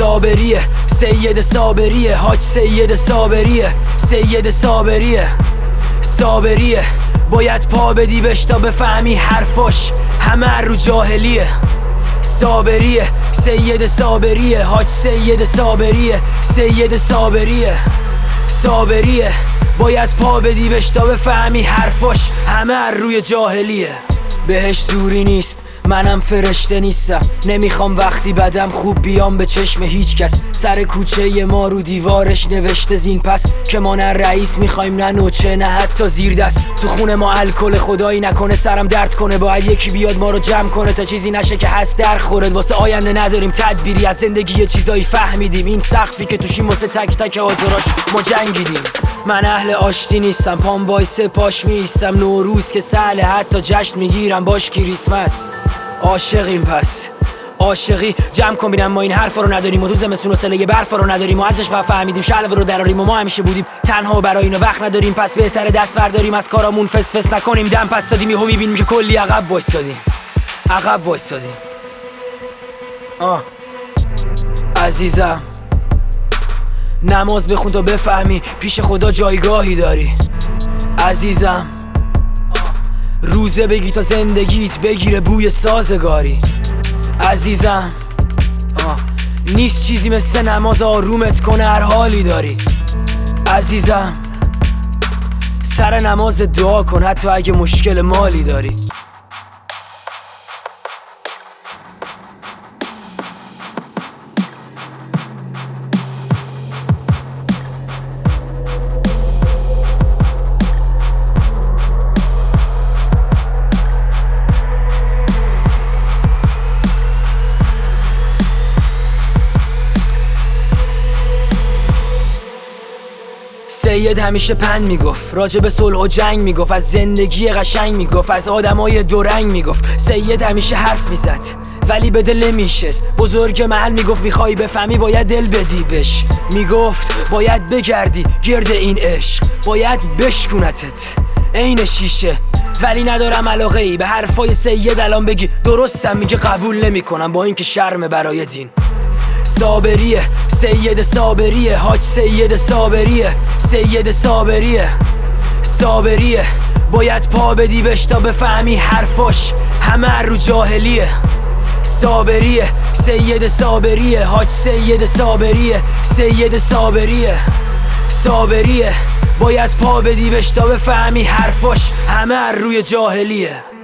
صابریه سید صابریه، حاج سید صابریه، سید صابریه. صابریه باید پا بدی بهش تا بفهمی حرفاش همه رو جاهلیه. صابریه سید صابریه، حاج سید صابریه، سید صابریه. صابریه باید پا بدی بهش تا بفهمی حرفاش همه روی جاهلیه. بهش زوری نیست، منم فرشته نیستم، نمیخوام وقتی بدم خوب بیام به چشم هیچ کس. سر کوچه ما رو دیوارش نوشته زین پس که ما نه رئیس میخوایم نه نوچه نه حتی زیر دست. تو خونه ما الکل خدایی نکنه سرم درد کنه، باید یکی بیاد ما رو جمع کنه تا چیزی نشه که هست در خورد. واسه آینده نداریم تدبیری، از زندگی یه چیزایی فهمیدیم، این سقفی که توشیم واسه تک تک آجراش ما جنگیدیم. من اهل آشتی نیستم، پام وایسه پاش میستم، نوروز که سهله حتی جشن میگیرم باش کریسمس. عاشقیم پس عاشقی جمع کن بینم ما این حرفا رو نداریم و تو زمستون وصله برفا رو نداریم و ازش فهمیدیم شلوه رو دراریم و ما همیشه بودیم تنها و برای اینو وقت نداریم، پس بهتره دست برداریم از کارامون فس فس نکنیم. دم پس دادیم یهو میبینیم که کلی عقب وایسادیم. عزیزم نماز بخون تا بفهمی پیش خدا جایگاهی داری. عزیزم روزه بگی تا زندگیت بگیره بوی سازگاری. عزیزم نیست چیزی مثل نماز آرومت کنه هر حالی داری. عزیزم سر نماز دعا کن حتی اگه مشکل مالی داری. سید همیشه پند میگفت، راجع به صلح و جنگ میگفت، از زندگی قشنگ میگفت، از آدمای دورنگ میگفت. سید همیشه حرف میزد ولی به دل نمیشست، بزرگ محل میگفت میخوای بفهمی باید دل بدی بش. میگفت باید بگردی گرد این عشق، باید بشکونتت عین شیشه. ولی ندارم علاقه ای به حرفای سید الان بگی درستم میگه قبول نمیکنم با اینکه شرمه برای دین. صابریه سید صابریه، حاج سید صابریه، سید صابریه. صابریه باید پا بدی بهش تا بفهمی حرفاش همه رو جاهلیه. صابریه سید صابریه، حاج سید صابریه، سید صابریه. صابریه باید پا بدی بهش تا بفهمی حرفاش همه روی جاهلیه.